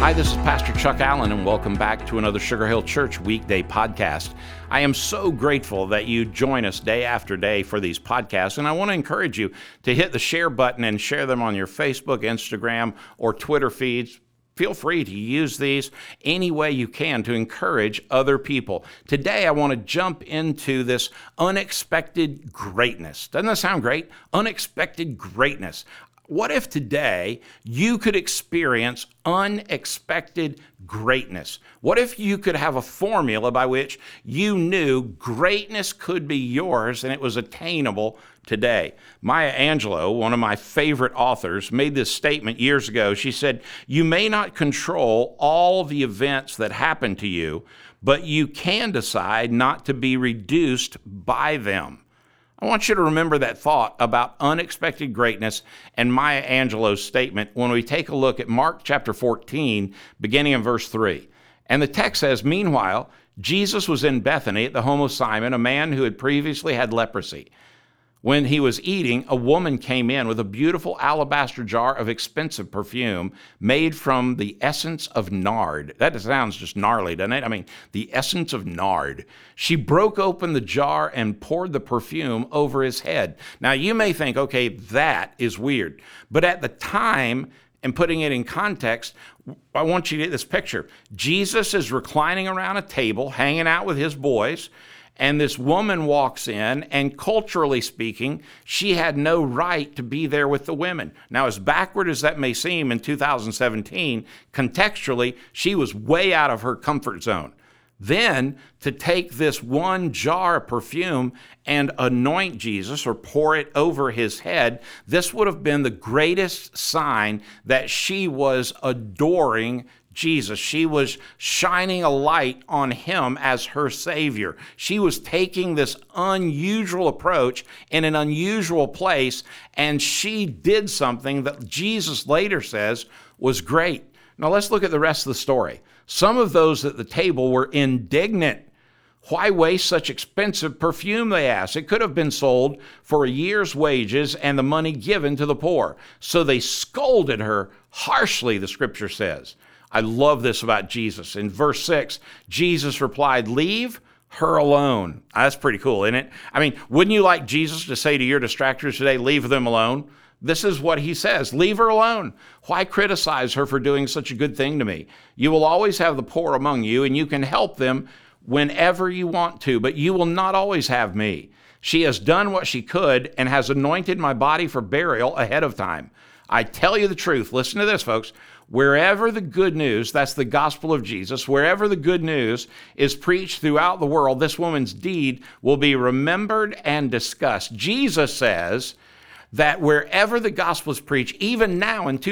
Hi, this is Pastor Chuck Allen, and welcome back to another Sugar Hill Church weekday podcast. I am so grateful that you join us day after day for these podcasts, and I want to encourage you to hit the share button and share them on your Facebook, Instagram, or Twitter feeds. Feel free to use these any way you can to encourage other people. Today, I want to jump into this unexpected greatness. Doesn't that sound great? Unexpected greatness. What if today you could experience unexpected greatness? What if you could have a formula by which you knew greatness could be yours and it was attainable today? Maya Angelou, one of my favorite authors, made this statement years ago. She said, "You may not control all the events that happen to you, but you can decide not to be reduced by them." I want you to remember that thought about unexpected greatness and Maya Angelou's statement when we take a look at Mark chapter 14, beginning in verse 3. And the text says, "Meanwhile, Jesus was in Bethany at the home of Simon, a man who had previously had leprosy. When he was eating, a woman came in with a beautiful alabaster jar of expensive perfume made from the essence of nard." That sounds just gnarly, doesn't it? I mean, the essence of nard. "She broke open the jar and poured the perfume over his head." Now, you may think, okay, that is weird. But at the time, and putting it in context, I want you to get this picture. Jesus is reclining around a table, hanging out with his boys, and this woman walks in, and culturally speaking, she had no right to be there with the women. Now, as backward as that may seem in 2017, contextually, she was way out of her comfort zone. Then, to take this one jar of perfume and anoint Jesus or pour it over his head, this would have been the greatest sign that she was adoring Jesus. She was shining a light on him as her Savior. She was taking this unusual approach in an unusual place, and she did something that Jesus later says was great. Now let's look at the rest of the story. Some of those at the table were indignant. "Why waste such expensive perfume?" they asked. "It could have been sold for a year's wages and the money given to the poor." So they scolded her harshly, the scripture says. I love this about Jesus. In verse 6, Jesus replied, "Leave her alone." That's pretty cool, isn't it? I mean, wouldn't you like Jesus to say to your distractors today, "Leave them alone"? This is what he says, "Leave her alone. Why criticize her for doing such a good thing to me? You will always have the poor among you, and you can help them whenever you want to, but you will not always have me. She has done what she could and has anointed my body for burial ahead of time. I tell you the truth," listen to this, folks, "wherever the good news," that's the gospel of Jesus, "wherever the good news is preached throughout the world, this woman's deed will be remembered and discussed." Jesus says that wherever the gospel is preached, even now in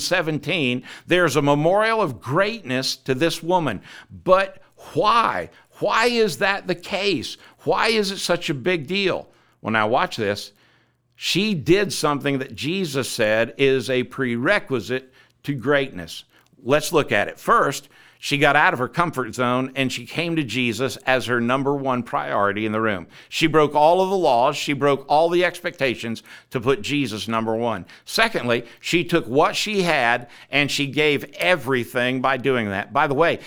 2017, there's a memorial of greatness to this woman. But why? Why is that the case? Why is it such a big deal? Well, now watch this. She did something that Jesus said is a prerequisite to greatness. Let's look at it. First, she got out of her comfort zone and she came to Jesus as her number one priority in the room. She broke all of the laws. She broke all the expectations to put Jesus number one. Secondly, she took what she had and she gave everything by doing that. By the way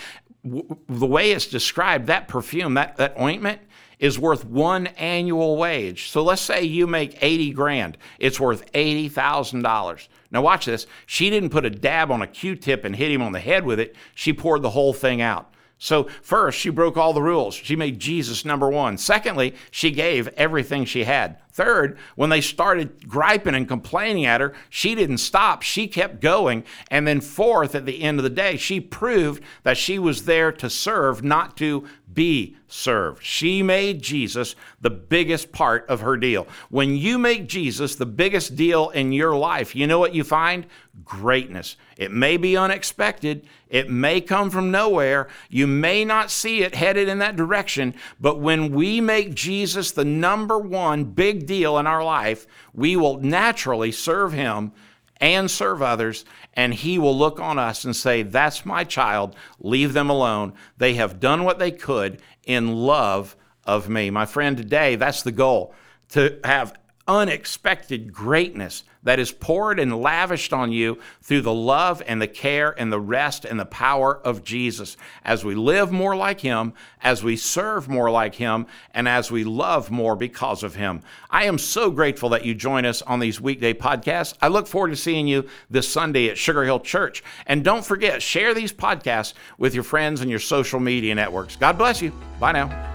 it's described, that perfume, that ointment, is worth one annual wage. So let's say you make 80 grand. It's worth $80,000. Now watch this. She didn't put a dab on a Q-tip and hit him on the head with it. She poured the whole thing out. So first, she broke all the rules. She made Jesus number one. Secondly, she gave everything she had. Third, when they started griping and complaining at her, she didn't stop. She kept going. And then fourth, at the end of the day, she proved that she was there to serve, not to be served. She made Jesus the biggest part of her deal. When you make Jesus the biggest deal in your life, you know what you find? Greatness. It may be unexpected. It may come from nowhere. You may not see it headed in that direction. But when we make Jesus the number one big deal in our life, we will naturally serve him and serve others, and he will look on us and say, "That's my child, leave them alone. They have done what they could in love of me." My friend, today, that's the goal, to have unexpected greatness that is poured and lavished on you through the love and the care and the rest and the power of Jesus. As we live more like Him, as we serve more like Him, and as we love more because of Him. I am so grateful that you join us on these weekday podcasts. I look forward to seeing you this Sunday at Sugar Hill Church. And don't forget, share these podcasts with your friends and your social media networks. God bless you. Bye now.